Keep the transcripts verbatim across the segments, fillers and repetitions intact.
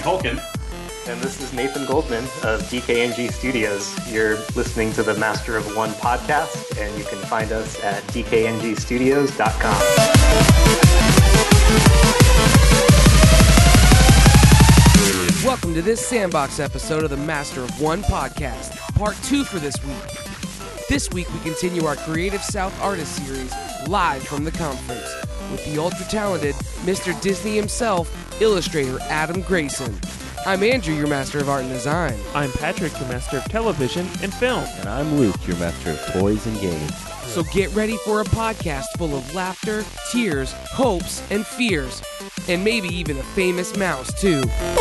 Tolkien. And this is Nathan Goldman of D K N G Studios. You're listening to the Master of One podcast, and you can find us at d k n g studios dot com. Welcome to this Sandbox episode of the Master of One podcast, part two for this week. This week we continue our Creative South Artist Series live from the conference with the ultra-talented Mister Disney himself, illustrator Adam Grayson. I'm Andrew, your Master of Art and Design. I'm Patrick, your Master of Television and Film. And I'm Luke, your Master of Toys and Games. So get ready for a podcast full of laughter, tears, hopes, and fears. And maybe even a famous mouse, too.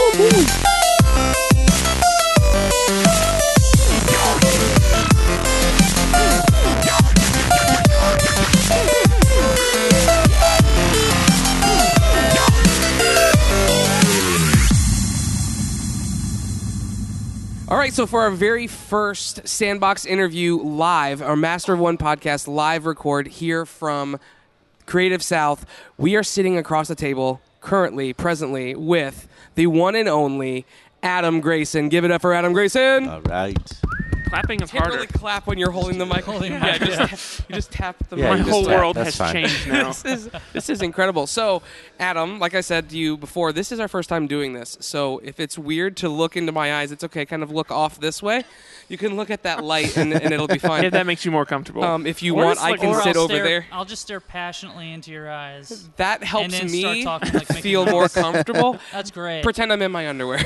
All right, so for our very first Sandbox interview live, our Master of One podcast live record here from Creative South, we are sitting across the table currently, presently, with the one and only Adam Grayson. Give it up for Adam Grayson. All right. Clapping is You can't harder. really clap when you're holding the mic. Holding yeah, the mic, just, you just tap the Yeah, My mic. you whole just tap. world That's has fine. changed now. this is this is incredible. So, Adam, like I said to you before, this is our first time doing this. So, if it's weird to look into my eyes, it's okay. Kind of look off this way. You can look at that light, and, and it'll be fine. If that makes you more comfortable. Um, if you Or want, just I like- can or sit I'll over stare, there. I'll just stare passionately into your eyes. That helps then me start talking like Mickey feel Mouse. more comfortable. That's great. Pretend I'm in my underwear.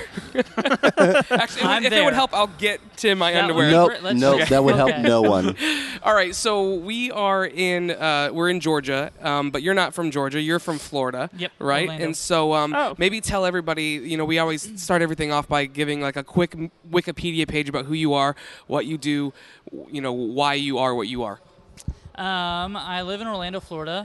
Actually, I'm if it would there. help, I'll get to my That would underwear. be Nope, great. Let's nope, just- that would help okay. no one. All right, so we are in uh, we're in Georgia, um, but you're not from Georgia. You're from Florida, Yep, right? Orlando. And so um, Oh. maybe tell everybody. You know, we always start everything off by giving like a quick Wikipedia page about who you are, what you do, you know, why you are what you are. Um, I live in Orlando, Florida.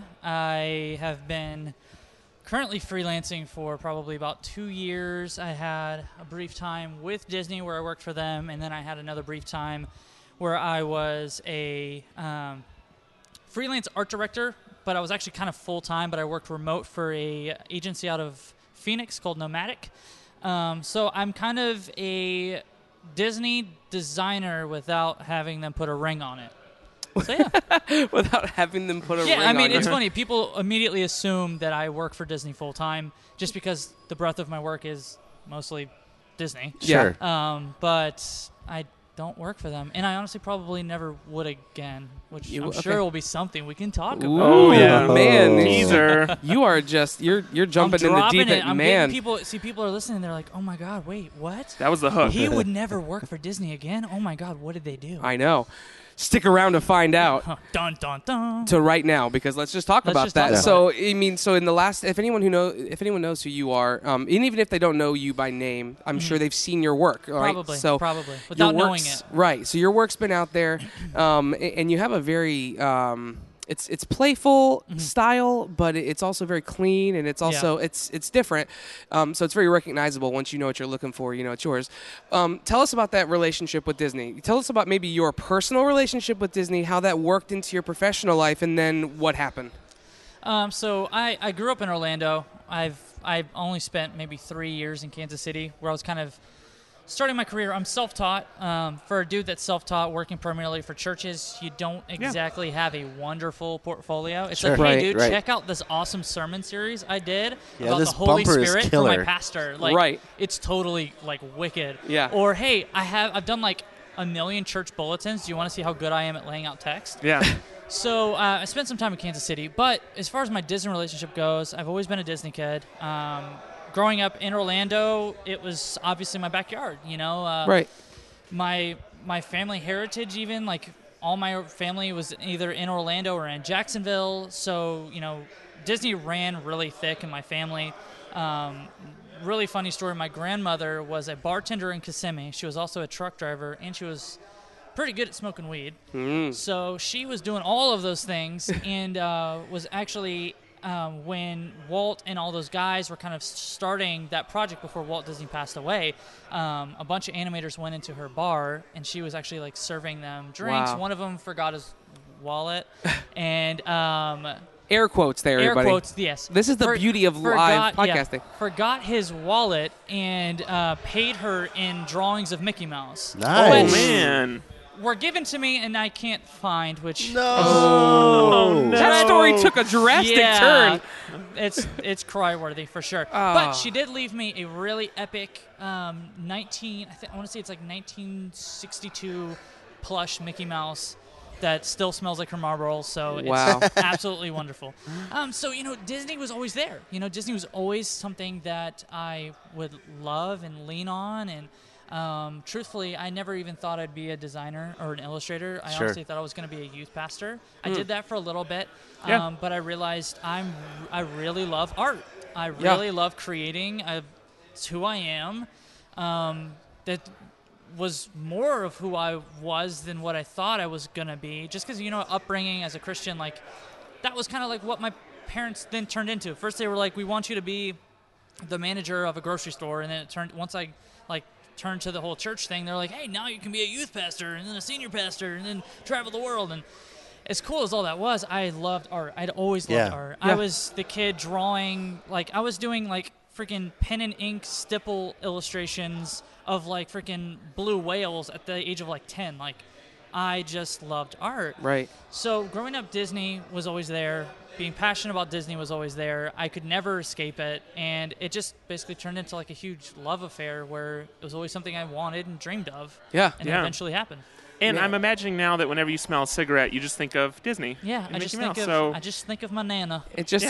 I have been currently freelancing for probably about two years. I had a brief time with Disney where I worked for them, and then I had another brief time where I was a um, freelance art director, but I was actually kind of full-time, but I worked remote for a agency out of Phoenix called Nomadic. Um, so I'm kind of a Disney designer without having them put a ring on it. So yeah. Without having them put a Yeah, ring I mean, on it's it. funny. People immediately assume that I work for Disney full time just because the breadth of my work is mostly Disney. Yeah. Sure. Um, but I don't work for them, and I honestly probably never would again, which You- I'm okay. sure will be something we can talk Ooh, about. Oh, yeah. man, Teaser. you are just you're you're jumping I'm in the dropping deep it. end, I'm man. getting people. See, people are listening. They're like, "Oh my God, wait, what? That was the hook. He would never work for Disney again? Oh my God, what did they do?" I know. Stick around to find out. Huh, dun dun dun. To right now, because let's just talk Let's about just that. talk about so I mean, so in the last, if anyone who know, if anyone knows who you are, um, and even if they don't know you by name, I'm sure they've seen your work. All right? Probably, so probably, your without knowing work's- it. right? So your work's been out there, um, a- and you have a very um, it's it's playful style, but it- it's also very clean, and it's also it's it's different. Um, so it's very recognizable once you know what you're looking for. You know it's yours. Um, tell us about that relationship with Disney. Tell us about maybe your personal relationship with Disney, how that worked into your professional life, and then what happened. Um, so I, I grew up in Orlando. I've I've only spent maybe three years in Kansas City, where I was kind of starting my career. I'm self-taught. Um, for a dude that's self-taught, working primarily for churches, you don't exactly have a wonderful portfolio. It's Sure. like, hey, Right, dude, right. check out this awesome sermon series I did Yeah, about this the Holy bumper is Spirit for my killer. pastor. Like, Right. it's totally like wicked. Yeah. Or hey, I have I've done like a million church bulletins. Do you want to see how good I am at laying out text? Yeah. So uh, I spent some time in Kansas City, but as far as my Disney relationship goes, I've always been a Disney kid. Um, growing up in Orlando, it was obviously my backyard. You know, uh, Right. my my family heritage, even like all my family was either in Orlando or in Jacksonville. So you know, Disney ran really thick in my family. Um, really funny story. My grandmother was a bartender in Kissimmee. She was also a truck driver, and she was pretty good at smoking weed. Mm. So she was doing all of those things and uh, was actually, um, when Walt and all those guys were kind of starting that project before Walt Disney passed away, um, a bunch of animators went into her bar, and she was actually like serving them drinks. Wow. One of them forgot his wallet, and um, Air quotes there, air everybody. quotes. Yes, This is the For- beauty of live forgot- yeah, podcasting. forgot his wallet and uh, paid her in drawings of Mickey Mouse. Nice. Oh Which man. were given to me and I can't find. Which No. Oh, no. That story took a drastic yeah, turn. it's it's cry worthy for sure. Oh. But she did leave me a really epic um, nineteen. I think I want to say it's like nineteen sixty-two plush Mickey Mouse that still smells like her Marlboro. So Wow. it's absolutely wonderful. Um, so you know, Disney was always there. You know, Disney was always something that I would love and lean on. And um, truthfully, I never even thought I'd be a designer or an illustrator. I Sure. honestly thought I was going to be a youth pastor. I did that for a little bit. Yeah. Um, but I realized I'm I really love art. I Yeah. really love creating. I, it's who I am. Um, that was more of who I was than what I thought I was gonna be. Just because you know, upbringing as a Christian, like that was kind of like what my parents then turned into. First, they were like, "We want you to be the manager of a grocery store," and then it turned once I like turned to the whole church thing. They're like, "Hey, now you can be a youth pastor, and then a senior pastor, and then travel the world." And as cool as all that was, I loved art. I'd always loved Yeah. art. Yeah. I was the kid drawing, like, I was doing, like, freaking pen and ink stipple illustrations of, like, freaking blue whales at the age of, like, ten. Like, I just loved art. Right. So growing up, Disney was always there. Being passionate about Disney was always there. I could never escape it. And it just basically turned into, like, a huge love affair where it was always something I wanted and dreamed of. Yeah. And Yeah. it eventually happened. And Yeah. I'm imagining now that whenever you smell a cigarette, you just think of Disney. Yeah, and I just Mickey think Mouse. of So I just think of my nana. It just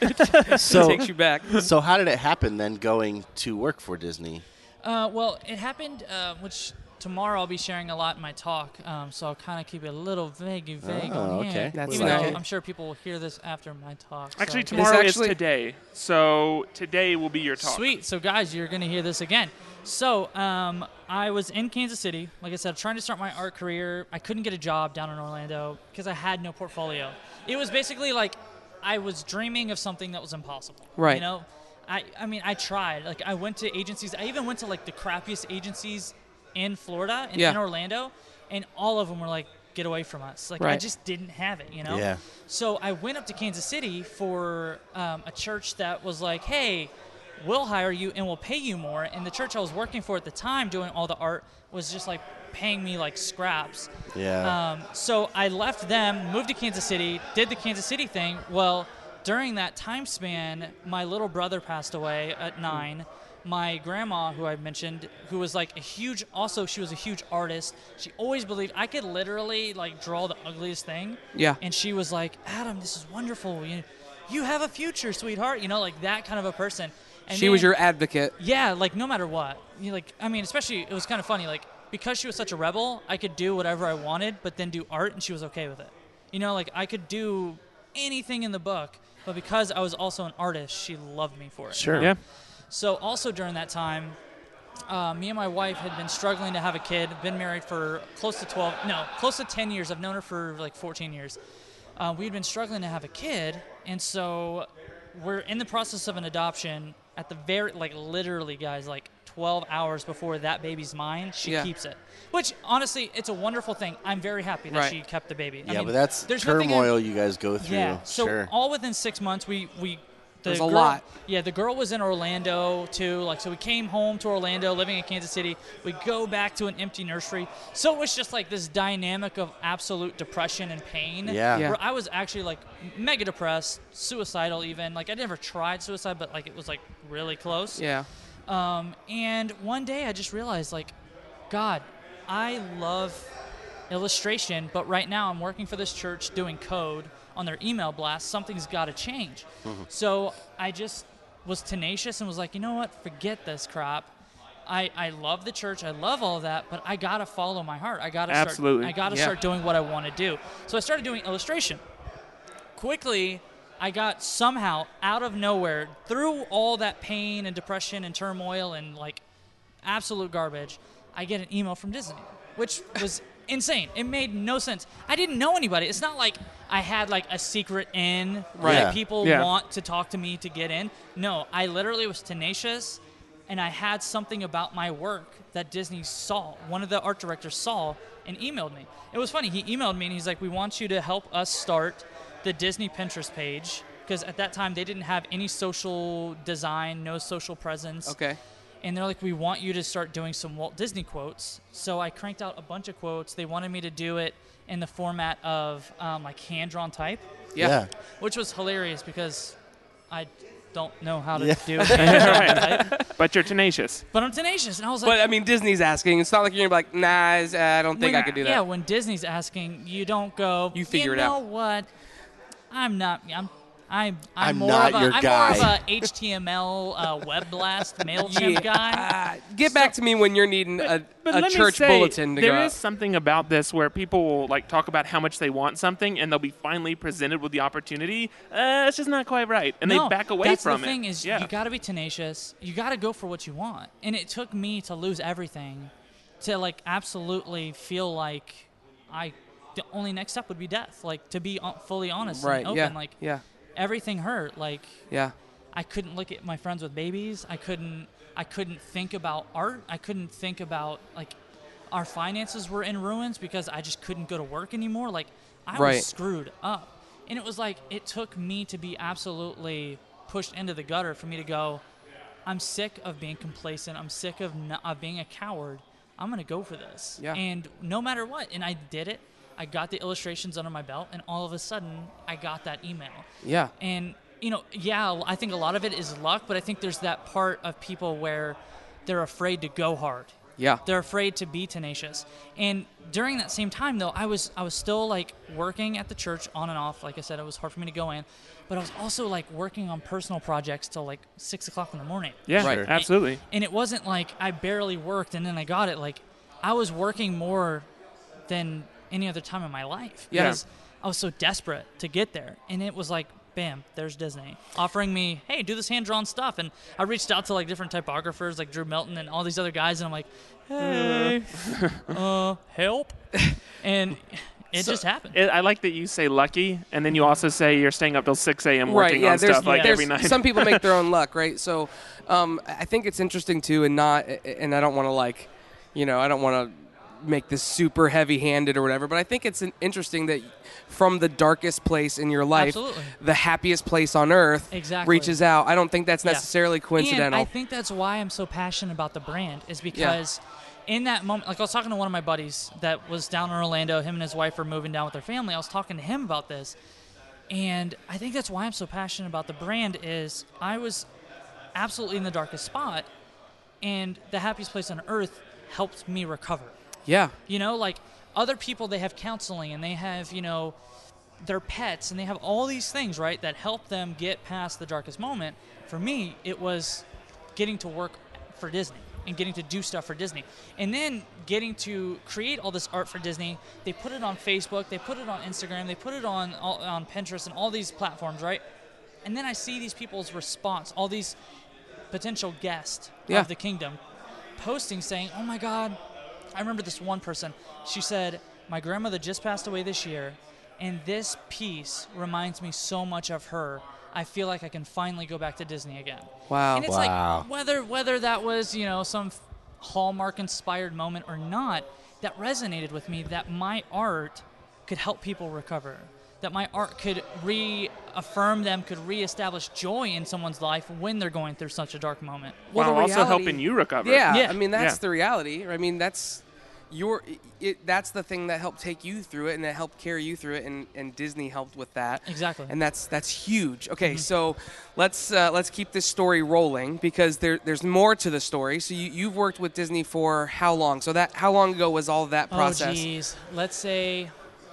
So, takes you back. so how did it happen then going to work for Disney? Uh, well, it happened, uh, which tomorrow I'll be sharing a lot in my talk, um, so I'll kind of keep it a little vague vague Oh, on okay. here. That's even nice. though I'm sure people will hear this after my talk. so actually, I guess- tomorrow actually- is today. So today will be your talk. Sweet. So, guys, you're going to hear this again. So, um, I was in Kansas City, like I said, trying to start my art career. I couldn't get a job down in Orlando because I had no portfolio. It was basically like I was dreaming of something that was impossible. Right. You know, I, I mean, I tried. Like, I went to agencies. I even went to, like, the crappiest agencies in Florida and Yeah. in Orlando, and all of them were like, get away from us. Like, I Right. just didn't have it, you know? Yeah. So I went up to Kansas City for um, a church that was like, hey, we'll hire you and we'll pay you more. And the church I was working for at the time doing all the art was just like paying me like scraps. Yeah. Um, so I left them, moved to Kansas City, did the Kansas City thing. Well, during that time span, my little brother passed away at nine. My grandma, who I mentioned, who was like a huge, also she was a huge artist. She always believed I could literally like draw the ugliest thing. Yeah. And she was like, Adam, this is wonderful. You, you have a future, sweetheart. You know, like that kind of a person. And She was then- your advocate. yeah, like no matter what. You like, I mean, especially it was kind of funny. Like because she was such a rebel, I could do whatever I wanted, but then do art, and she was okay with it. You know, like I could do anything in the book, but because I was also an artist, she loved me for it. Sure. Yeah. So also during that time, uh, me and my wife had been struggling to have a kid. Been married for close to twelve, no, close to ten years. I've known her for like fourteen years. Uh, we'd been struggling to have a kid, and so we're in the process of an adoption. At the very, like literally, guys, like twelve hours before that baby's mine, she Yeah. keeps it. Which honestly, it's a wonderful thing. I'm very happy that Right. she kept the baby. I yeah, mean, but that's there's nothing I- turmoil you guys go through. yeah. So sure. all within six months, we we. The There's a girl, lot. Yeah, the girl was in Orlando too. Like, so we came home to Orlando, living in Kansas City. We go back to an empty nursery. So it was just like this dynamic of absolute depression and pain. Yeah. Yeah. Where I was actually like mega depressed, suicidal even. Like I never tried suicide, but like it was like really close. Yeah. Um, and one day I just realized, like, God, I love illustration, but right now I'm working for this church doing code on their email blast. Something's got to change. So I just was tenacious and was like, you know what? Forget this crap. I, I love the church. I love all of that, but I got to follow my heart. I got to start, Absolutely. I got to Yeah. start doing what I want to do. So I started doing illustration. Quickly, I got somehow out of nowhere, through all that pain and depression and turmoil and like absolute garbage, I get an email from Disney, which was insane. It made no sense. I didn't know anybody. It's not like I had like a secret in Right. that Yeah. people Yeah. want to talk to me to get in. No, I literally was tenacious, and I had something about my work that Disney saw. One of the art directors saw and emailed me. It was funny. He emailed me and he's like, we want you to help us start the Disney Pinterest page, because at that time they didn't have any social design, no social presence. Okay. And they're like, we want you to start doing some Walt Disney quotes. So I cranked out a bunch of quotes. They wanted me to do it in the format of um, like hand-drawn type, Yeah. Yeah. which was hilarious because I don't know how to Yeah. do hand-drawn type. But you're tenacious. But I'm tenacious. And I was like, But I mean, Disney's asking. It's not like you're gonna be like, nah, it's- uh, I don't think when- I could do that. Yeah, when Disney's asking, you don't go, You figure it you out." know what? I'm not, I'm, I'm, I'm, I'm more not of a, your I'm guy." more of a H T M L uh, web blast MailChimp guy. Uh, get back to me when you're needing a, But a let me church say, bulletin to there go is out. something about this where people will like talk about how much they want something, and they'll be finally presented with the opportunity. Uh, it's just not quite right, and no, they back away that's from the it. thing is yeah. you got to be tenacious. You got to go for what you want. And it took me to lose everything to like absolutely feel like I the only next step would be death. Like to be uh, fully honest Right. and open. Yeah. Like yeah. everything hurt. Like Yeah. I couldn't look at my friends with babies. I couldn't I couldn't think about art. I couldn't think about like our finances were in ruins because I just couldn't go to work anymore. Like I Right. was screwed up. And it was like it took me to be absolutely pushed into the gutter for me to go, I'm sick of being complacent. I'm sick of, not, of being a coward. I'm going to go for this. Yeah. And no matter what. And I did it. I got the illustrations under my belt, and all of a sudden, I got that email. Yeah. And, you know, yeah, I think a lot of it is luck, but I think there's that part of people where they're afraid to go hard. Yeah. They're afraid to be tenacious. And during that same time, though, I was I was still, like, working at the church on and off. Like I said, it was hard for me to go in. But I was also, like, working on personal projects till, like, six o'clock in the morning. yeah, Right. absolutely. And it wasn't like I barely worked and then I got it. Like, I was working more than any other time in my life. Yeah. Because I was so desperate to get there. And it was like, bam, there's Disney offering me, hey, do this hand-drawn stuff. And I reached out to, like, different typographers, like Drew Melton and all these other guys, and I'm like, hey, uh, help. And it So- just happened. It, I like that you say lucky, and then you also say you're staying up till six a.m. Right, working yeah, on there's, stuff like there's every night. some people make their own luck, right? So um, I think it's interesting too, and not, and I don't want to like, you know, I don't want to make this super heavy-handed or whatever, but I think it's an interesting that from the darkest place in your life, Absolutely. the happiest place on earth Exactly. reaches out. I don't think that's Yeah. necessarily coincidental. And I think that's why I'm so passionate about the brand is because in that moment, like I was talking to one of my buddies that was down in Orlando. Him and his wife were moving down with their family. I was talking to him about this. And I think that's why I'm so passionate about the brand is I was absolutely in the darkest spot, and the happiest place on earth helped me recover. yeah, You know, like other people, they have counseling and they have, you know, their pets and they have all these things, right, that help them get past the darkest moment. For me, it was getting to work for Disney and getting to do stuff for Disney. And then getting to create all this art for Disney. They put it on Facebook, they put it on Instagram, they put it on on Pinterest and all these platforms, right? And then I see these people's response, all these potential guests Yeah. of the kingdom posting saying, oh my God, I remember this one person. She said, my grandmother just passed away this year, and this piece reminds me so much of her. I feel like I can finally go back to Disney again. wow. And it's Wow. like, whether whether that was, you know, some Hallmark-inspired moment or not, that resonated with me that my art could help people recover. That my art could reaffirm them, could reestablish joy in someone's life when they're going through such a dark moment. Well, while the also reality- helping you recover. Yeah, Yeah. I mean that's Yeah. the reality. I mean that's your it, that's the thing that helped take you through it and that helped carry you through it, and, and Disney helped with that. Exactly. And that's that's huge. Okay, so let's uh, let's keep this story rolling because there there's more to the story. So you you've worked with Disney for how long? So that how long ago was all of that process? Oh, geez. Let's say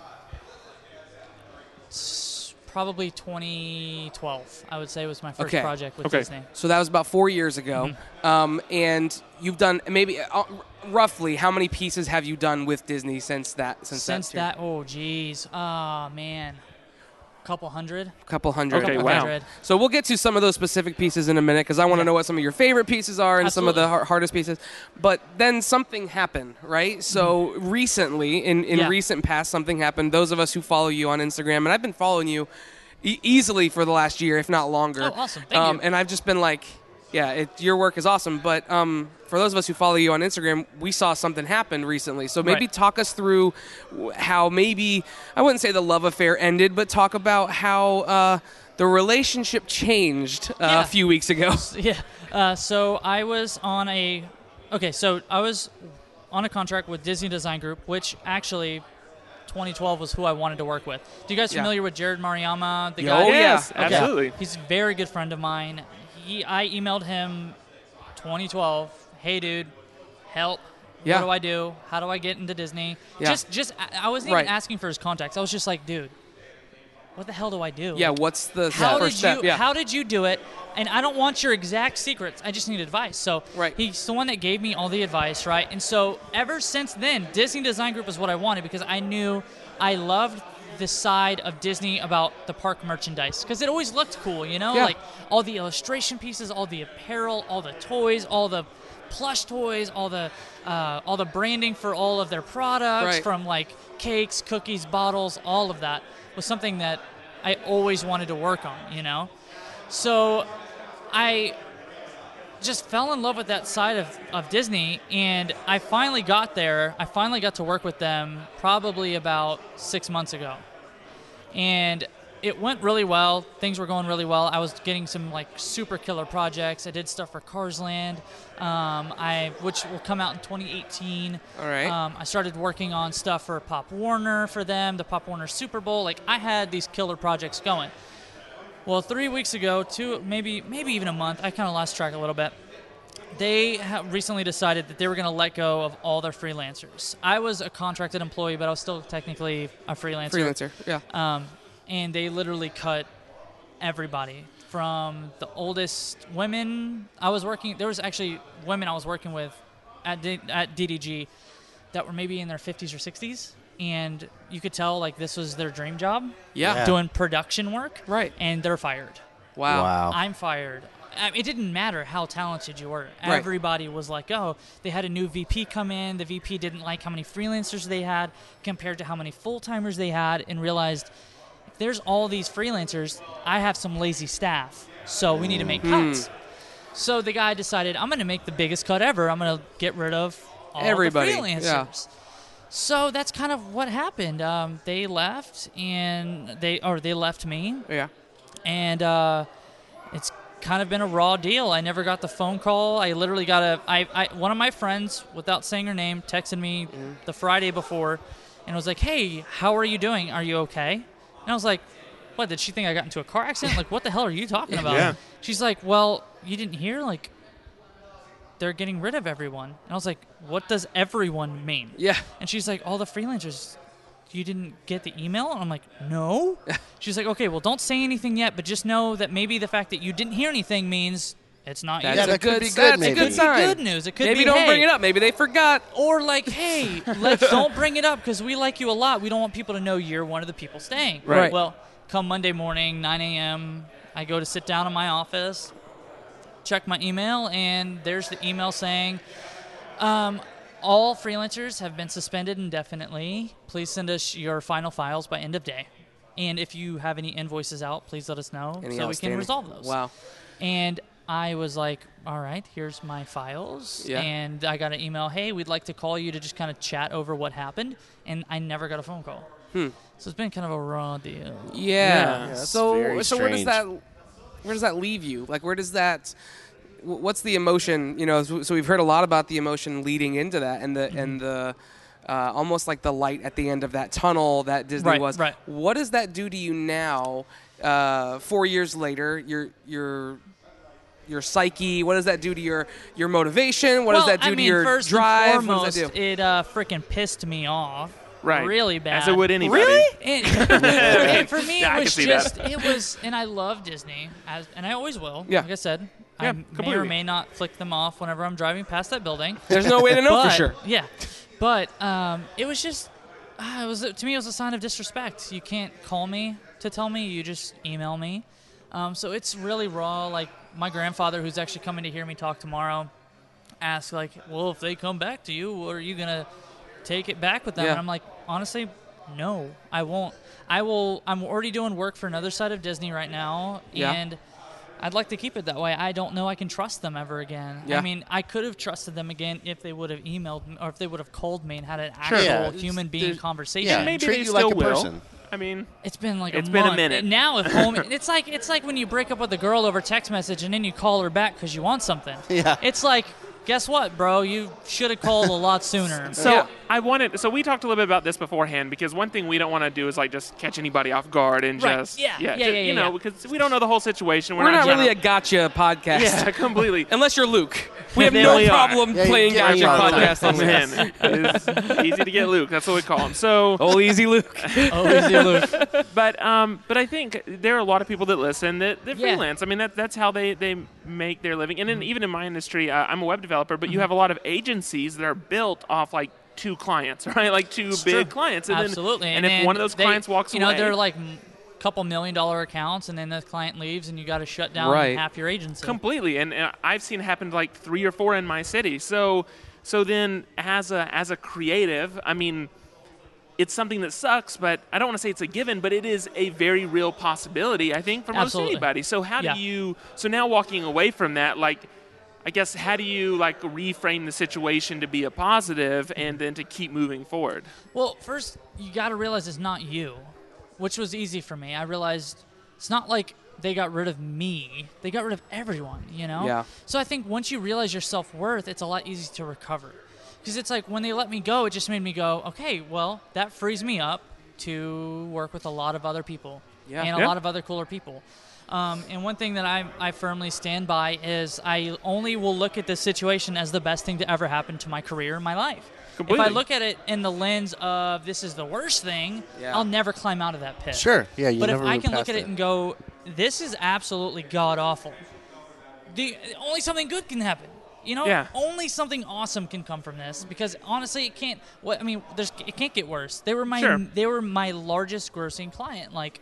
s- probably twenty twelve, I would say, was my first Okay. project with Okay. Disney. So that was about four years ago. Mm-hmm. Um, and you've done maybe uh, roughly how many pieces have you done with Disney since that? Since, Since that, that, oh, geez. Ah, man. Couple hundred. couple hundred. Okay, Couple wow. hundred. So we'll get to some of those specific pieces in a minute because I want to Yeah. know what some of your favorite pieces are and some of the Absolutely. har- hardest pieces. But then something happened, right? So recently, in, in Yeah. recent past, something happened. Those of us who follow you on Instagram, and I've been following you e- easily for the last year, if not longer. Oh, awesome. Thank um, you. And I've just been like, Yeah, it, your work is awesome. But um, for those of us who follow you on Instagram, we saw something happen recently. So maybe Right. talk us through how maybe, I wouldn't say the love affair ended, but talk about how uh, the relationship changed uh, Yeah. a few weeks ago. Yeah. Uh, so I was on a. Okay, so I was on a contract with Disney Design Group, which actually twenty twelve was who I wanted to work with. Do you guys Yeah. familiar with Jared Mariyama? The Oh, guy. yeah. Yes, Okay. absolutely. He's a very good friend of mine. He, I emailed him twenty twelve. Hey, dude, help. Yeah. What do I do? How do I get into Disney? Yeah. Just, just. I I wasn't Right. even asking for his contacts. I was just like, dude, what the hell do I do? Yeah, Like, what's the how first did step? you Yeah. how did you do it? And I don't want your exact secrets. I just need advice. So Right. he's the one that gave me all the advice, right? And so ever since then, Disney Design Group is what I wanted because I knew I loved the side of Disney about the park merchandise because it always looked cool, you know, Yeah. like all the illustration pieces, all the apparel, all the toys, all the plush toys, all the uh, all the branding for all of their products, Right. from like cakes, cookies, bottles, all of that was something that I always wanted to work on, you know. So I just fell in love with that side of, of Disney, and I finally got there. I finally got to work with them probably about six months ago. And it went really well. Things were going really well. I was getting some like super killer projects. I did stuff for Cars Land, um, I which will come out in twenty eighteen. All right. Um, I started working on stuff for Pop Warner for them, the Pop Warner Super Bowl. Like I had these killer projects going. Well, three weeks ago, two maybe maybe even a month, I kind of lost track a little bit. They have recently decided that they were going to let go of all their freelancers. I was a contracted employee, but I was still technically a freelancer. Freelancer, yeah. Um, and they literally cut everybody from the oldest women. I was working. There was actually women I was working with at D, at D D G that were maybe in their fifties or sixties, and you could tell like this was their dream job, Yeah. Yeah. doing production work. Right. And they're fired. Wow. Wow. I'm fired. I mean, it didn't matter how talented you were. Right. Everybody was like, oh, they had a new V P come in. The V P didn't like how many freelancers they had compared to how many full-timers they had, and realized if there's all these freelancers, I have some lazy staff, so we need to make cuts. So the guy decided, I'm going to make the biggest cut ever. I'm going to get rid of all Everybody, the freelancers. yeah. So that's kind of what happened. Um, they left, and they or they left me, Yeah. and uh, it's kind of been a raw deal. I never got the phone call. I literally got a I, I one of my friends, without saying her name, texted me the Friday before and was like, hey, how are you doing? Are you okay? And I was like, what, did she think I got into a car accident? Like, what the hell are you talking about? Yeah. She's like, well, you didn't hear? Like, they're getting rid of everyone. And I was like, what does everyone mean? Yeah. And she's like, all the freelancers, you didn't get the email? And I'm like, no. She's like, okay, well, don't say anything yet, but just know that maybe the fact that you didn't hear anything means it's not That's you. a that could good, be good, that's a maybe. good Could be sign. Good news. It could Maybe be, don't hey, bring it up. Maybe they forgot. or like, hey, let's don't bring it up because we like you a lot. We don't want people to know you're one of the people staying. Right. Well, come Monday morning, nine a.m., I go to sit down in my office, check my email, and there's the email saying, um, all freelancers have been suspended indefinitely. Please send us your final files by end of day. And if you have any invoices out, please let us know Any so we can outstanding- resolve those. Wow. And I was like, all right, here's my files. Yeah. And I got an email, hey, we'd like to call you to just kind of chat over what happened. And I never got a phone call. Hmm. So it's been kind of a raw deal. Yeah. Yeah, that's so very so where does strange. that where does that leave you? Like where does that wh- what's the emotion, you know, so, so we've heard a lot about the emotion leading into that and the Mm-hmm. and the uh, almost like the light at the end of that tunnel that Disney Right, was. right. What does that do to you now uh, four years later? Your your your psyche, what does that do to your your motivation? What well, does that do I to mean, your first drive? and What foremost, does that do? it uh, freaking pissed me off. Right. Really bad. As it would anybody. Really? And, and for me, Yeah, I it can was see that. just, it was, and I love Disney, as, and I always will. Yeah. Like I said, Yeah, I may or completely. may not flick them off whenever I'm driving past that building. There's no way to know but, for sure. Yeah, but um, it was just, uh, it was to me, it was a sign of disrespect. You can't call me to tell me; you just email me. Um, so it's really raw. Like my grandfather, who's actually coming to hear me talk tomorrow, asked like, "Well, if they come back to you, are you gonna take it back with them?" Yeah. And I'm like, honestly, no, I won't. I will. I'm already doing work for another side of Disney right now, Yeah. and I'd like to keep it that way. I don't know I can trust them ever again. Yeah. I mean, I could have trusted them again if they would have emailed me or if they would have called me and had an Sure. actual Yeah. human being There's- conversation. Yeah, Maybe treat they you like still a will. person. I mean, It's been like It's a been a month. minute. Now if home, it's like it's like when you break up with a girl over text message and then you call her back because you want something. Yeah. It's like, guess what, bro? You should have called a lot sooner. so Yeah. I wanted. So we talked a little bit about this beforehand because one thing we don't want to do is like just catch anybody off guard and Right. just Yeah. Yeah, ju- yeah, you yeah, know, yeah. because we don't know the whole situation. We're, We're not not really a general- gotcha podcast. yeah, completely. Unless you're Luke. We have Then no we are. problem Yeah, you playing get me gotcha all the time. podcast on this. Man, it's easy to get Luke. That's what we call him. So, Oh, easy Luke. Oh, easy, Luke. but um, but I think there are a lot of people that listen that, that Yeah. freelance. I mean, that that's how they, they make their living. And then even in my industry, uh, I'm a web developer, but you have a lot of agencies that are built off like two clients, right? Like two It's big true. clients. And Absolutely. Then, and, if then one of those they- clients walks you know, away, they're like a couple million dollar accounts, and then the client leaves, and you got to shut down Right. half your agency. completely. And uh, I've seen it happen to like three or four in my city. So so then as a as a creative, I mean, it's something that sucks, but I don't want to say it's a given, but it is a very real possibility, I think, for most Absolutely. anybody. So how Yeah. do you so now walking away from that, like I guess how do you like reframe the situation to be a positive and then to keep moving forward? Well, first you got to realize it's not you, which was easy for me. I realized it's not like they got rid of me; they got rid of everyone. You know. Yeah. So I think once you realize your self worth, it's a lot easier to recover. Because it's like when they let me go, it just made me go, okay, well, that frees me up to work with a lot of other people Yeah. and a Yeah. lot of other cooler people. Um, and one thing that I, I firmly stand by is I only will look at this situation as the best thing to ever happen to my career and my life. Completely. If I look at it in the lens of this is the worst thing, Yeah. I'll never climb out of that pit. Sure. Yeah, you But if never I move can look past at it and go, this is absolutely god awful. The only something good can happen. You know, Yeah. only something awesome can come from this because honestly, it can't. What I mean, there's it can't get worse. They were my Sure. they were my largest grossing client. Like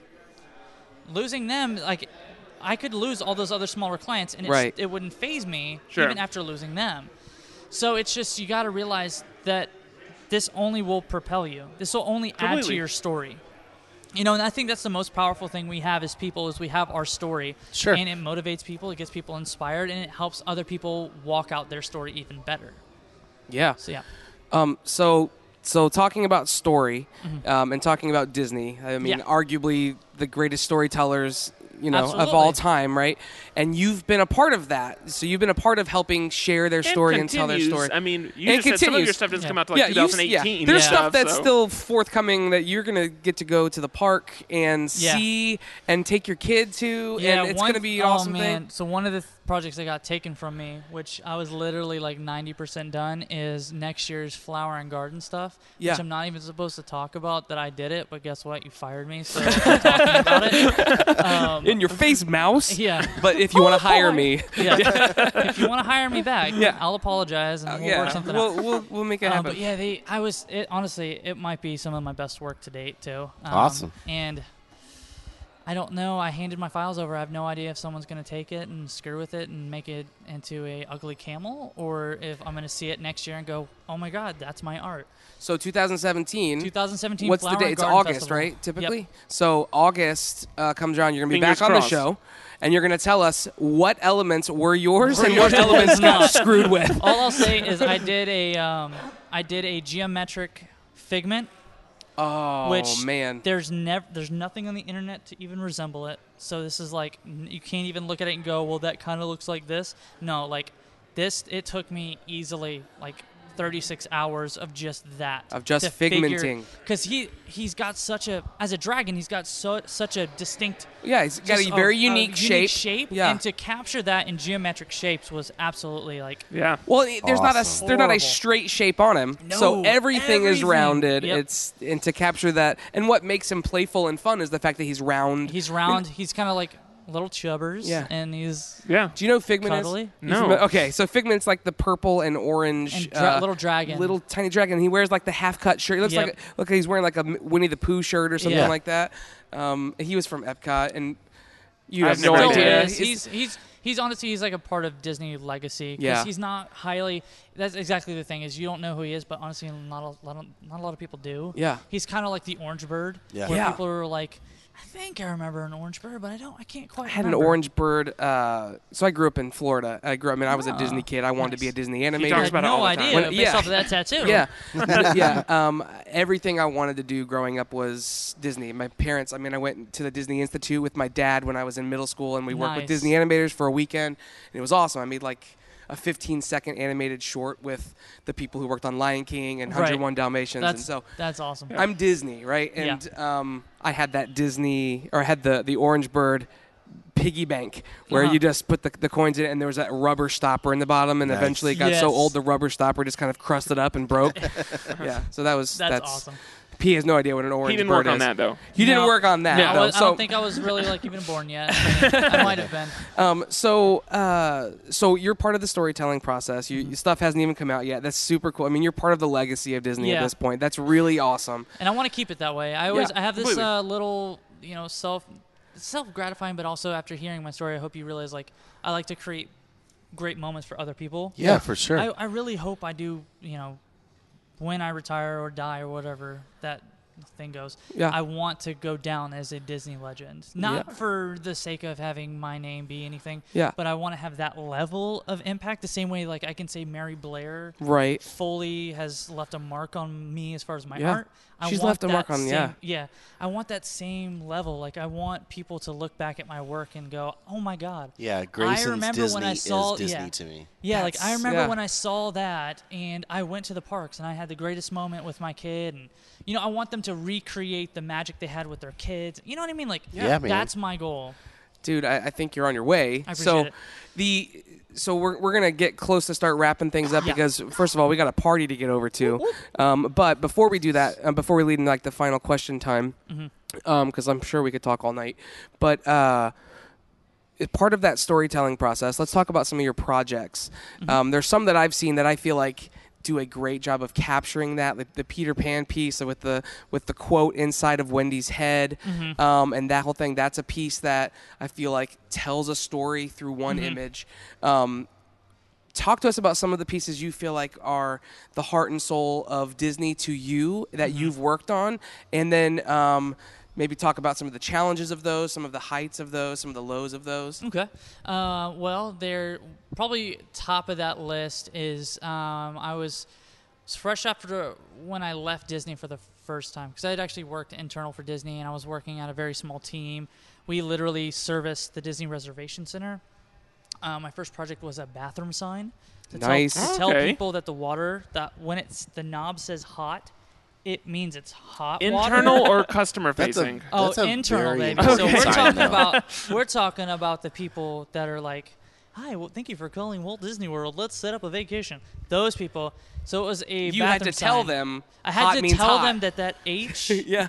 losing them, like I could lose all those other smaller clients, and it's, Right. it wouldn't phase me Sure. even after losing them. So it's just you got to realize that this only will propel you. This will only add to Completely. your story. You know, and I think that's the most powerful thing we have as people is we have our story. Sure. And it motivates people, it gets people inspired, and it helps other people walk out their story even better. Yeah. So yeah. Um, so, so talking about story, um, and talking about Disney, I mean, Yeah. arguably the greatest storytellers, you know, of Absolutely. all time, right? And you've been a part of that. So you've been a part of helping share their story and, tell their continues. story. I mean, you And just said some of your continues. stuff doesn't Yeah. come out to like yeah, you s- twenty eighteen. yeah. There's Yeah. stuff that's so- still forthcoming that you're gonna get to go to the park and Yeah. see and take your kid to, Yeah, and it's one, gonna be an oh, awesome man. thing. So one of the th- projects that got taken from me, which I was literally like ninety percent done, is next year's flower and garden stuff, Yeah. which I'm not even supposed to talk about that I did it, but guess what? You fired me, so I'm talking about it. Um, In your face, mouse. yeah. But if you want to hire me, Yeah. If you want to hire me back, Yeah. I'll apologize and uh, we'll yeah, work something we'll, out. we'll we'll make it Um, happen. but yeah, they. I was. It, honestly, it might be some of my best work to date too. Um, Awesome. And I don't know. I handed my files over. I have no idea if someone's going to take it and screw with it and make it into a ugly camel, or if I'm going to see it next year and go, "Oh my God, that's my art." So twenty seventeen. twenty seventeen. What's the Flower date? and It's Garden August, Festival. right? Typically. Yep. So August uh, comes around. You're gonna be Fingers back on crossed. the show, and you're gonna tell us what elements were yours Were and yours what and elements what's got not. screwed with. All I'll say is I did a um, I did a geometric figment. Oh Which man. there's never there's nothing on the internet to even resemble it. So this is like n- you can't even look at it and go, well, that kind of looks like this. No, like this. It took me easily like thirty-six hours of just that Of just to figure- figmenting. Because he he's got such a as a dragon, he's got so such a distinct. Yeah, he's got just a very a- unique a shape. shape. Yeah. And to capture that in geometric shapes was absolutely like Yeah. Well, it- there's not a Awesome. there's not a Horrible. straight shape on him, so No, everything, is everything. rounded. Yep. It's and to capture that, and what makes him playful and fun is the fact that he's round. he's round. He's kind of like little chubbers. Yeah. And he's Yeah. Do you know what Figment Cuddly? is? You No. familiar- Okay, so Figment's like the purple and orange and dra- uh, little dragon. little tiny dragon. He wears like the half cut shirt. He looks Yep. like look, he's wearing like a Winnie the Pooh shirt or something Yeah. like that. Um, he was from Epcot, and you I've have no never Still been idea. there. is. He's he's he's honestly he's like a part of Disney legacy. 'Cause Yeah. he's not highly. That's exactly the thing is you don't know who he is, but honestly, not a lot of, not a lot of people do. Yeah. He's kind of like the orange bird. Yeah. Where Yeah. people are like, I think I remember an orange bird, but I don't. I can't quite. I had remember. an orange bird. Uh, so I grew up in Florida. I grew up. I mean, I was a Oh, Disney kid. I wanted nice. to be a Disney He animator. talks I about had it all no the time. idea When- based yeah. off of that tattoo. Yeah, yeah. Um, everything I wanted to do growing up was Disney. My parents. I mean, I went to the Disney Institute with my dad when I was in middle school, and we worked with Nice. Disney animators for a weekend, and it was awesome. I made like a fifteen second animated short with the people who worked on Lion King and Right. one oh one Dalmatians, That's and so that's awesome. I'm Disney, right? Yeah. And um, I had that Disney, or I had the the orange bird piggy bank where Uh-huh. you just put the, the coins in it, and there was that rubber stopper in the bottom, and Nice. eventually it got Yes. so old the rubber stopper just kind of crusted up and broke. Yeah, so that was That's, that's, awesome. P has no idea what an orange He didn't bird work on is. that though. You didn't No. work on that, I, though. was, I so, don't think I was really like even born yet. I, mean, I might have been. um, so, uh, so you're part of the storytelling process. You, your stuff hasn't even come out yet. That's super cool. I mean, you're part of the legacy of Disney at Yeah. this point. That's really awesome. And I want to keep it that way. I always Yeah, I have this completely. uh, little, you know, self self gratifying, but also after hearing my story, I hope you realize like I like to create great moments for other people. Yeah, for sure. I, I really hope I do, you know, when I retire or die or whatever that thing goes. Yeah. I want to go down as a Disney legend, not Yeah. for the sake of having my name be anything. Yeah. But I want to have that level of impact, the same way like I can say Mary Blair Right. fully has left a mark on me as far as my Yeah. art. I She's want left a that mark on- same, yeah. yeah. I want that same level. Like I want people to look back at my work and go, "Oh my God." Yeah, Grayson's remember Disney when I saw- is Disney yeah. to me. Yeah, like I That's- remember yeah. when I saw that and I went to the parks and I had the greatest moment with my kid, and you know, I want them to recreate the magic they had with their kids. You know what I mean? Like Yeah, man. that's my goal. Dude, I, I think you're on your way. I appreciate so it. the so we're we're gonna get close to start wrapping things up Yeah. because first of all we got a party to get over to. Um, but before we do that, um, before we lead into like the final question time, Mm-hmm. um, because I'm sure we could talk all night. But uh, as part of that storytelling process, let's talk about some of your projects. Mm-hmm. Um, there's some that I've seen that I feel like do a great job of capturing that, like the Peter Pan piece with the with the quote inside of Wendy's head, Mm-hmm. um, and that whole thing. That's a piece that I feel like tells a story through one Mm-hmm. image. Um, talk to us about some of the pieces you feel like are the heart and soul of Disney to you that Mm-hmm. you've worked on, and then um, maybe talk about some of the challenges of those, some of the heights of those, some of the lows of those. Okay. Uh, well, they're probably top of that list is um, I was, was fresh after when I left Disney for the first time because I had actually worked internal for Disney and I was working at a very small team. We literally serviced the Disney Reservation Center. Uh, my first project was a bathroom sign to Nice. tell, to tell Okay. people that the water that when it's the knob says hot, it means it's hot water. Internal or customer That's a- facing? Oh, That's a internal, very baby. So important we're sign, talking though. about we're talking about the people that are like, "Hi, well, thank you for calling Walt Disney World. Let's set up a vacation." Those people. So it was a You had to bathroom tell sign. them. I had hot to means tell hot. them that that H, Yeah.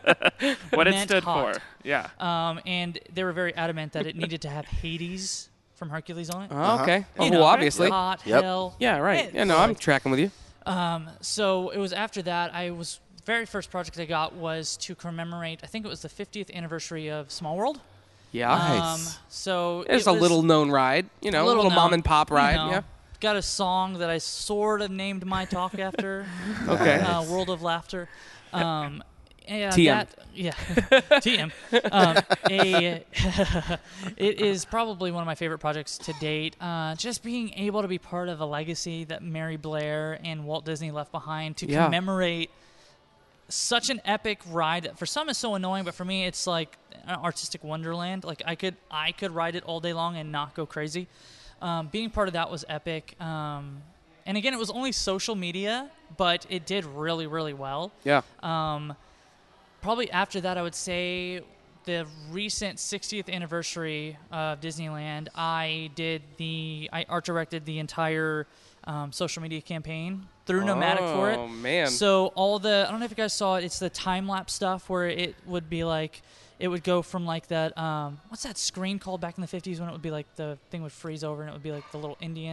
What it meant stood hot. for? Yeah. um, and they were very adamant that it needed to have Hades from Hercules on it. Oh, okay. Oh, You well, know, obviously. hot, Yep. hell. Yeah, right. Eh, Yeah, no, I'm tracking with you. Um, so it was after that. I was very first project I got was to commemorate. I think it was the fiftieth anniversary of Small World. Yeah. Nice. Um, so It's it a was little known ride, you know, a little, known, mom and pop you ride. know. Yeah. Got a song that I sort of named my talk after. Okay. uh, World of Laughter. Um, yeah, T M. that, yeah, T M. Um, a, it is probably one of my favorite projects to date. Uh, just being able to be part of a legacy that Mary Blair and Walt Disney left behind to Yeah. commemorate such an epic ride that for some is so annoying, but for me it's like an artistic wonderland. Like I could I could ride it all day long and not go crazy. Um, being part of that was epic. Um, and again, it was only social media, but it did really, really well. Yeah. Um, probably after that, I would say the recent sixtieth anniversary of Disneyland, I did the, I art directed the entire um, social media campaign through Nomadic for it. Oh, man. So all the, I don't know if you guys saw it, it's the time-lapse stuff where it would be like, it would go from like that, um, what's that screen called back in the fifties when it would be like the thing would freeze over and it would be like the little Indian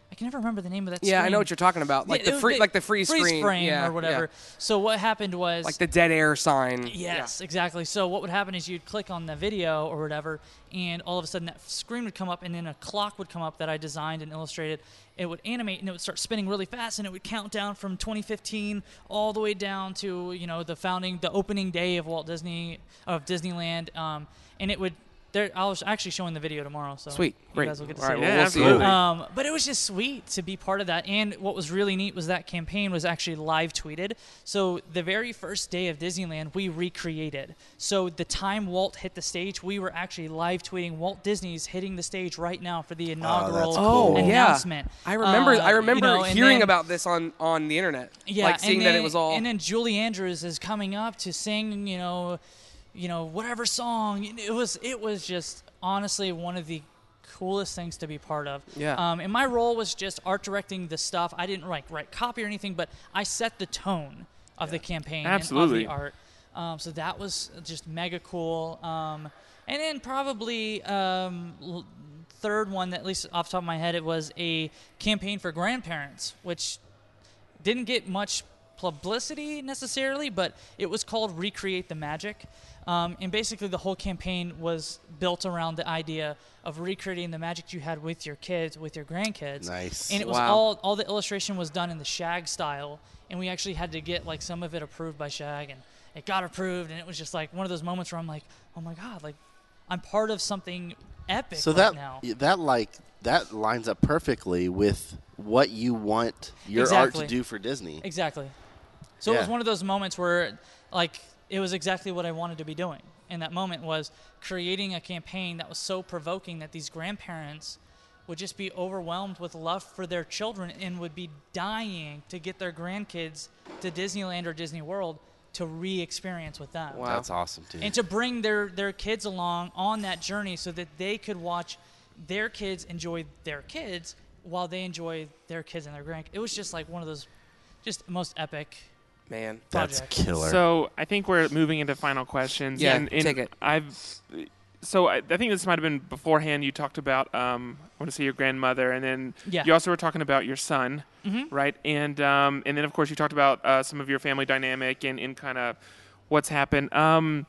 I can never remember the name of that. Yeah, screen. I know what you're talking about. Like Yeah, the it was free, the like the freeze, freeze screen, frame yeah, or whatever. yeah. So what happened was Like the dead air sign. Yes, exactly. So what would happen is you'd click on the video or whatever, and all of a sudden that screen would come up, and then a clock would come up that I designed and illustrated. It would animate, and it would start spinning really fast, and it would count down from twenty fifteen all the way down to, you know, the founding, the opening day of Walt Disney, of Disneyland, um, and it would. There, I was actually showing the video tomorrow, so Sweet, you great. guys will get to All see right, it. well, Yeah, we'll see it. absolutely. Um, but it was just sweet to be part of that. And what was really neat was that campaign was actually live tweeted. So the very first day of Disneyland, we recreated. So the time Walt hit the stage, we were actually live tweeting Walt Disney's hitting the stage right now for the inaugural that's Oh, cool. yeah. announcement. I remember. Uh, I remember you know, and hearing then- about this on, on the internet. yeah, like seeing and that then, it was all. And then Julie Andrews is coming up to sing, you know, you know, whatever song. It was it was just honestly one of the coolest things to be part of. Yeah. Um, and my role was just art directing the stuff. I didn't write write copy or anything, but I set the tone of the campaign Absolutely. and of the art. Um, so that was just mega cool. Um, and then probably um, l- third one, that at least off the top of my head, it was a campaign for grandparents, which didn't get much publicity necessarily, but it was called Recreate the Magic. Um, and basically the whole campaign was built around the idea of recreating the magic you had with your kids, with your grandkids. Nice. And it was Wow. all, all the illustration was done in the Shag style, and we actually had to get like some of it approved by Shag, and it got approved, and it was just like one of those moments where I'm like, oh my God, like I'm part of something epic So right that now. that like that lines up perfectly with what you want your Exactly. art to do for Disney. Exactly. So it was Yeah. one of those moments where, like, it was exactly what I wanted to be doing. And that moment was creating a campaign that was so provoking that these grandparents would just be overwhelmed with love for their children and would be dying to get their grandkids to Disneyland or Disney World to re-experience with them. Wow. That's awesome, dude. And to bring their, their kids along on that journey so that they could watch their kids enjoy their kids while they enjoy their kids and their grandkids. It was just like one of those just most epic Man. That's projects. killer. So I think we're moving into final questions. Yeah, and, and take it. I've so I, I think this might have been beforehand. You talked about um, I want to say your grandmother, and then Yeah. you also were talking about your son, Mhm. right? And um, and then of course you talked about uh, some of your family dynamic and, and kind of what's happened. Um,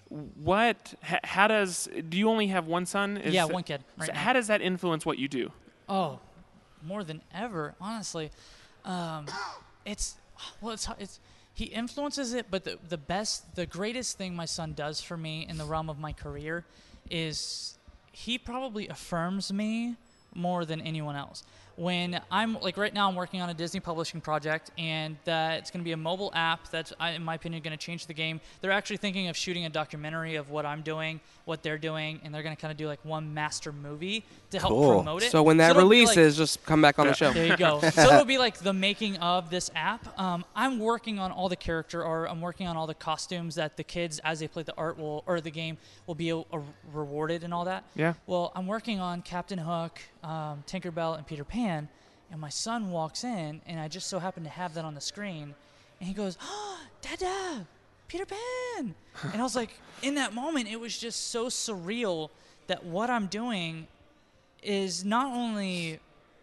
what? H- how does? Do you only have one son? Is Yeah, that- one kid right so now. how does that influence what you do? Oh, more than ever, honestly. Um, it's well, it's it's he influences it, but the the best, the greatest thing my son does for me in the realm of my career is he probably affirms me more than anyone else. When I'm like right now, I'm working on a Disney publishing project, and that it's going to be a mobile app that's, I- in my opinion, going to change the game. They're actually thinking of shooting a documentary of what I'm doing, what they're doing, and they're going to kind of do like one master movie to help Cool. promote it. So when that it'll be, like- releases, just come back on the show. there you go. So it'll be like the making of this app. Um, I'm working on all the character, or I'm working on all the costumes that the kids, as they play the art will or the game, will be a, a rewarded and all that. Yeah. Well, I'm working on Captain Hook, um, Tinkerbell, and Peter Pan, and my son walks in, and I just so happen to have that on the screen, and he goes, "Oh, Dada, Peter Pan!" And I was like, in that moment, it was just so surreal that what I'm doing is not only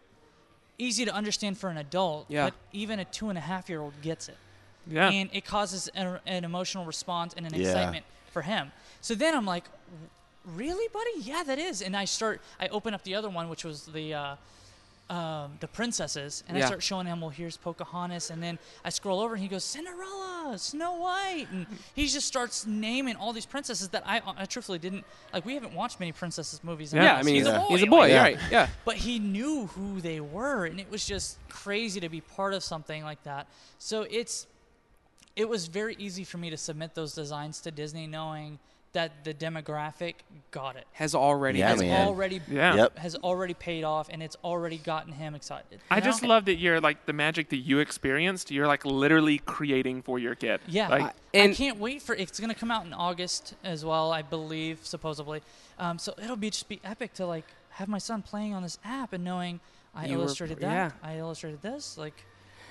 easy to understand for an adult, Yeah. but even a two and a half year old gets it. Yeah. And it causes an, an emotional response and an Yeah. excitement for him. So then I'm like, really, buddy? Yeah, that is. And I start, I open up the other one, which was the, uh, um, the princesses, and Yeah. I start showing him, well, here's Pocahontas, and then I scroll over, and he goes, Cinderella, Snow White, and he just starts naming all these princesses that I, I truthfully didn't, like, we haven't watched many princesses movies. in Yeah, Yeah, our I mean, house. he's, Yeah. a, he's a boy, Yeah. right? Yeah. But he knew who they were, and it was just crazy to be part of something like that. So it's, it was very easy for me to submit those designs to Disney, knowing that the demographic got it. Has already. Yeah, has man. already Yeah. Yep. has already paid off, and it's already gotten him excited. I you know? just love that you're like the magic that you experienced. You're like literally creating for your kid. Yeah, Like, I, I and- can't wait for it's going to come out in August as well, I believe, supposedly. Um, so it'll be just be epic to like have my son playing on this app and knowing I You were- illustrated that, yeah. I illustrated this, like.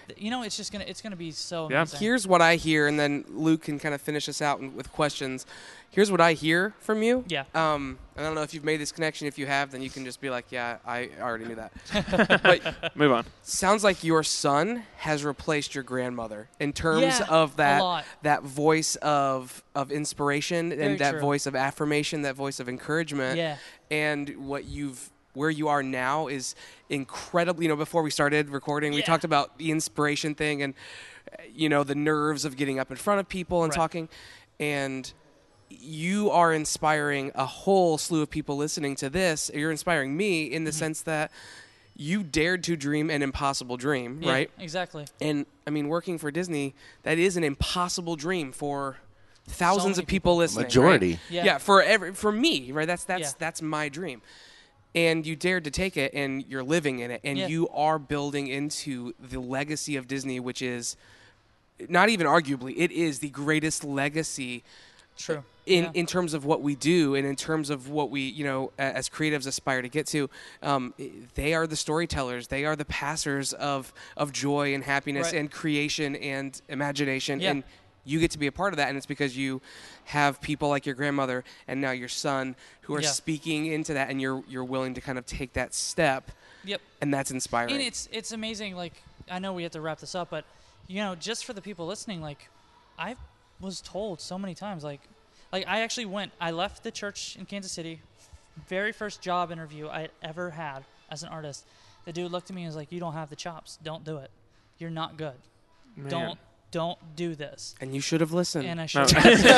you know, it's just gonna it's gonna be so Yeah. amazing. Here's what I hear, and then Luke can kind of finish us out with questions. Here's what I hear from you. Yeah. Um, and I don't know if you've made this connection. If you have, then you can just be like, yeah, I already knew that. But Move on. sounds like your son has replaced your grandmother in terms Yeah, of a that lot. that voice of of inspiration Very and that true. voice of affirmation, that voice of encouragement. Yeah. And what you've where you are now is incredibly. You know, before we started recording, we Yeah. talked about the inspiration thing and uh, you know the nerves of getting up in front of people and Right. talking, and you are inspiring a whole slew of people listening to this. You're inspiring me in the Mm-hmm. sense that you dared to dream an impossible dream, Yeah, right? Exactly. And I mean, working for Disney, that is an impossible dream for thousands many of people listening. Majority. right? Yeah. Yeah, for every for me, right? That's that's Yeah. that's my dream. And you dared to take it, and you're living in it, and Yeah. you are building into the legacy of Disney, which is not even arguably, it is the greatest legacy True. in, Yeah. in terms of what we do and in terms of what we, you know, a- as creatives aspire to get to. Um, i- they are the storytellers. They are the passers of, of joy and happiness Right. and creation and imagination. Yeah. And you get to be a part of that. And it's because you have people like your grandmother and now your son who are Yeah. speaking into that, and you're, you're willing to kind of take that step. Yep. And that's inspiring. And it's it's amazing. Like, I know we have to wrap this up, but you know, just for the people listening, like, I was told so many times, like, like I actually went. I left the church in Kansas City. Very first job interview I had ever had as an artist. The dude looked at me and was like, "You don't have the chops. Don't do it. You're not good. Man. Don't don't do this." and you should have listened. And I No. should.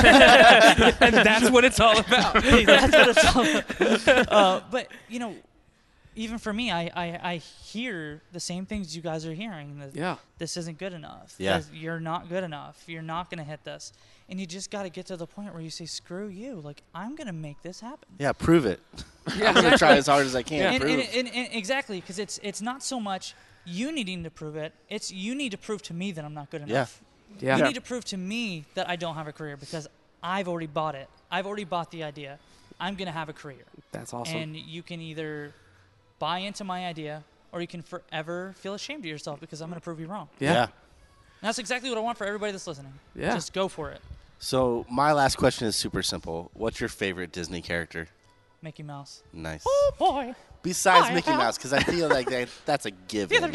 and that's what it's all about. That's what it's all about. Uh, but you know, even for me, I, I, I hear the same things you guys are hearing. That Yeah. This isn't good enough. Yeah. This- You're not good enough. You're not going to hit this. And you just got to get to the point where you say, screw you. Like, I'm going to make this happen. Yeah, prove it. Yeah. I'm gonna try as hard as I can. And, prove. and, and, and exactly, because it's, it's not so much you needing to prove it. It's you need to prove to me that I'm not good Yeah. enough. Yeah. You need to prove to me that I don't have a career because I've already bought it. I've already bought the idea. I'm going to have a career. That's awesome. And you can either buy into my idea or you can forever feel ashamed of yourself because I'm going to prove you wrong. yeah. yeah. And that's exactly what I want for everybody that's listening. Yeah. Just go for it. So my last question is super simple. What's your favorite Disney character? Mickey Mouse. Nice. Oh, boy. Besides Hi, Mickey Al. Mouse, because I feel like that, that's a given. The other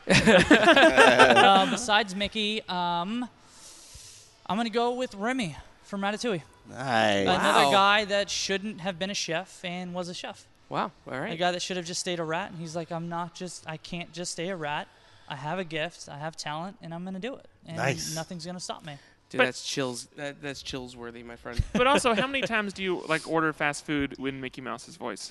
day. um, besides Mickey, um, I'm going to go with Remy from Ratatouille. Nice. Another Wow. guy that shouldn't have been a chef and was a chef. Wow. All A right. guy that should have just stayed a rat, and he's like, I'm not just, I can't just stay a rat. I have a gift, I have talent, and I'm going to do it. And Nice. nothing's going to stop me. Dude, But- that's chills. That, that's chills worthy, my friend. But also, how many times do you like order fast food with Mickey Mouse's voice?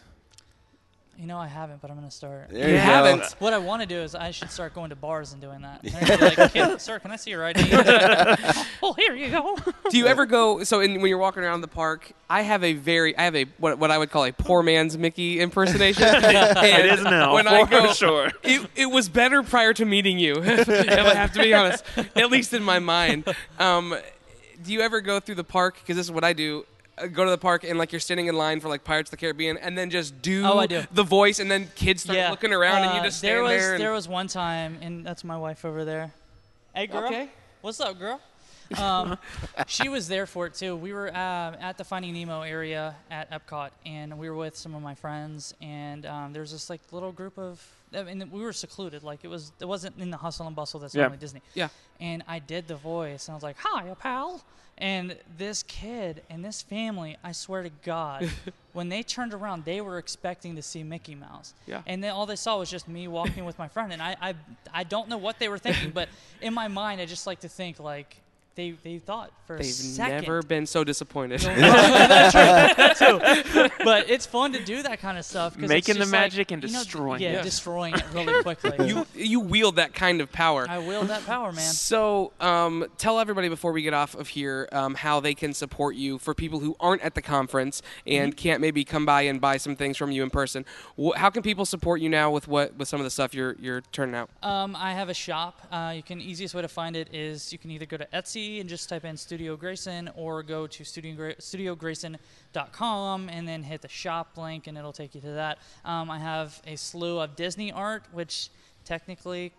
You know, I haven't, but I'm going to start. There You you haven't. go. What I want to do is I should start going to bars and doing that. And they're gonna be like, "Kid, sir, can I see your I D? Oh, here you go. Do you ever go? So in, when you're walking around the park, I have a very, I have a what, what I would call a poor man's Mickey impersonation. It is now, When I for go, sure. It, it was better prior to meeting you. If I have to be honest, at least in my mind. Um, do you ever go through the park? Because this is what I do. Uh, go to the park and like you're standing in line for like Pirates of the Caribbean, and then just do, Oh, I do. the voice, and then kids start Yeah. looking around, and you Uh, just there stand was, there. And, There was one time, and that's my wife over there. Hey, girl. Okay. What's up, girl? Um, she was there for it too. We were um, at the Finding Nemo area at Epcot, and we were with some of my friends. And um, there was this like little group of, I mean, we were secluded. Like it was, it wasn't in the hustle and bustle that's Yeah. normally Disney. Yeah. And I did the voice, and I was like, "Hi, pal." And this kid and this family, I swear to God, when they turned around, they were expecting to see Mickey Mouse. Yeah. And then all they saw was just me walking with my friend. And I, I, I don't know what they were thinking, but in my mind, I just like to think like they, they thought for a They've second. never been so disappointed. That's true. That too. But it's fun to do that kind of stuff. 'cause it's Making the just like, magic and you know, destroying yeah, it. Yeah. destroying it really quickly. you you wield that kind of power. I wield that power, man. So, um, tell everybody before we get off of here um, how they can support you for people who aren't at the conference and Mm-hmm. can't maybe come by and buy some things from you in person. Wh- how can people support you now with what with some of the stuff you're you're turning out? Um, I have a shop. Uh, you can easiest way to find it is you can either go to Etsy and just type in Studio Grayson, or go to studio gra- studio grayson dot com and then hit the shop link, and it'll take you to that. Um, I have a slew of Disney art, which technically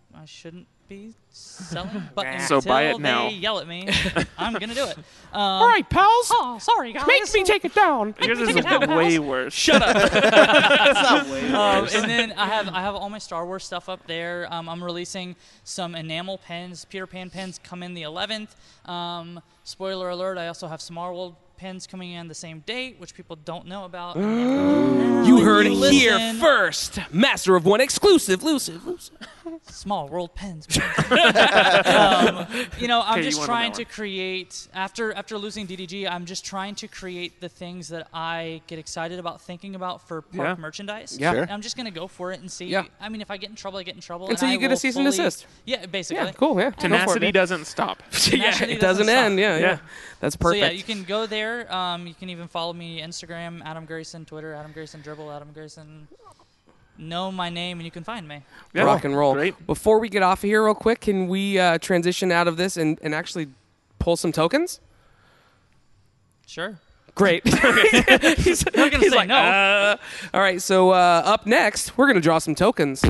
I shouldn't be selling. But So until buy it now. they yell at me, I'm gonna do it. Um, All right, pals. Oh, sorry guys. Make me take it down. Yours is it down, way worse. Shut up. Um, and then I have I have all my Star Wars stuff up there. Um, I'm releasing some enamel pens. Peter Pan pens come in the eleventh. Um, spoiler alert: I also have Small World pens coming in the same date, which people don't know about. You heard it Listen. here first. Master of One exclusive. Lucid. Lucid. Small World pens. um, you know, I'm Okay, you just won on trying that to one. create after after losing D D G. I'm just trying to create the things that I get excited about thinking about for park Yeah. merchandise. Yeah. Sure. And I'm just gonna go for it and see. Yeah. I mean, if I get in trouble, I get in trouble. Until and you I get a will cease and fully- desist. Yeah, basically. Yeah, cool. Yeah. Go for it, Tenacity man. doesn't stop. yeah, Tenacity it doesn't doesn't stop. end. Yeah, yeah. Yeah. That's So perfect. yeah, you can go there. Um, you can even follow me Instagram, Adam Grayson, Twitter, Adam Grayson Dribble, Adam Grayson. Know my name and you can find me. Yeah. Rock and roll. Great. Before we get off of here, real quick, can we uh, transition out of this and, and actually pull some tokens? Sure. Great. he's Not gonna he's say like, no. uh. All right, so uh, up next, we're going to draw some tokens.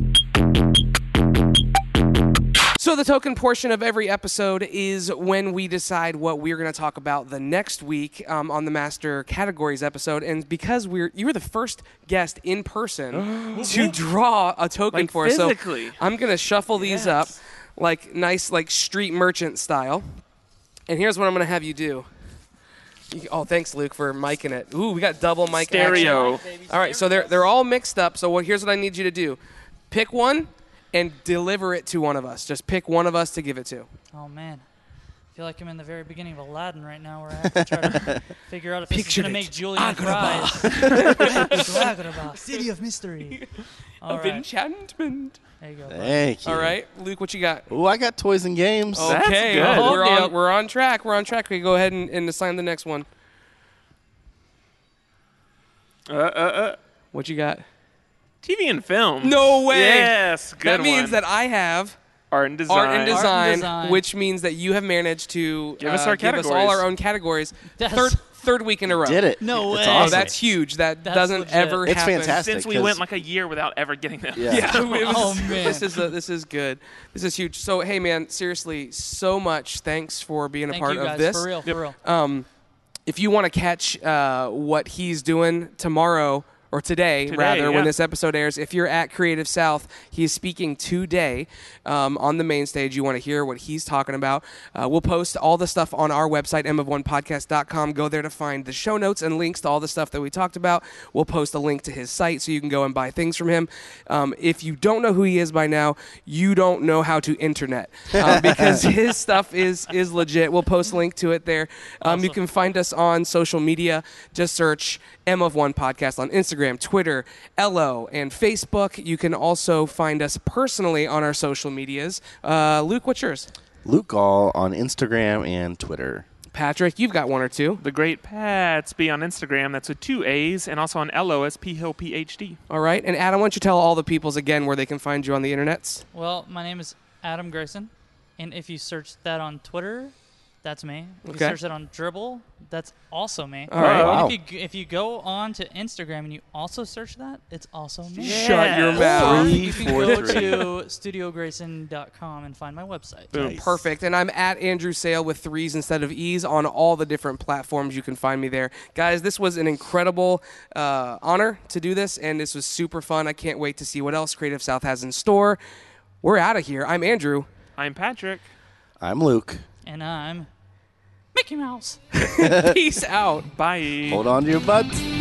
So the token portion of every episode is when we decide what we're going to talk about the next week um, on the Master Categories episode. And because we're you were the first guest in person to draw a token Like for us, so physically. I'm going to shuffle these Yes. up like nice, like street merchant style. And here's what I'm going to have you do. You- oh, thanks, Luke, for miking it. Ooh, we got double mic action. Stereo. All right, so they're they're all mixed up. So what, here's what I need you to do: pick one and deliver it to one of us. Just pick one of us to give it to. Oh man, I feel like I'm in the very beginning of Aladdin right now, where I have to try to figure out if this is Picture gonna it. make Julian cry. City of Mystery. All of right, enchantment. there you go. bud. Thank you. All right, Luke, what you got? Ooh, I got toys and games. That's Okay, good. well, we're Hold on we're on track. We're on track. We go ahead and, and assign the next one. Uh, uh, uh. What you got? T V and film. No way. Yes, good That means one. that I have art and design. art and design, design. which means that you have managed to Give us uh, our give us all categories. our own categories. That's- Third third week in a row. Did it. No It's way. Oh, awesome. that's huge. That That's doesn't legit. ever It's happen. fantastic. Since we 'cause- went like a year without ever getting them. Yeah. Yeah, it was- Oh, man. this is a, this is good. This is huge. So hey, man, seriously, so much thanks for being a Thank part you of guys this. for real, for real. Um, if you want to catch uh, what he's doing tomorrow or today, Today, rather, when yeah. this episode airs, if you're at Creative South, he's speaking today um, on the main stage. You want to hear what he's talking about. Uh, we'll post all the stuff on our website, m of one podcast dot com. Go there to find the show notes and links to all the stuff that we talked about. We'll post a link to his site so you can go and buy things from him. Um, if you don't know who he is by now, you don't know how to internet um, because his stuff is is legit. We'll post a link to it there. Um, You Awesome. can find us on social media. Just search M of One Podcast on Instagram, Twitter, L O, and Facebook. You can also find us personally on our social medias. Uh, Luke, what's yours? Luke Gall on Instagram and Twitter. Patrick, you've got one or two. The Great Patsby on Instagram. That's with two A's, and also on L O as P Hill P H D. All right. And Adam, why don't you tell all the peoples again where they can find you on the internets? Well, my name is Adam Grayson, and if you search that on Twitter, that's me. If Okay. you search it on Dribble, that's also me. All right. And Wow. If you g- if you go on to Instagram and you also search that, it's also me. Shut your Yes. mouth. Or Three, you can four, go three. to studio grayson dot com and find my website. Boom. Nice. Perfect. And I'm at Andrew Sale with threes instead of E's on all the different platforms. You can find me there. Guys, this was an incredible uh, honor to do this, and this was super fun. I can't wait to see what else Creative South has in store. We're out of here. I'm Andrew. I'm Patrick. I'm Luke. And I'm Mickey Mouse. Peace out. Bye. Hold on to your butts.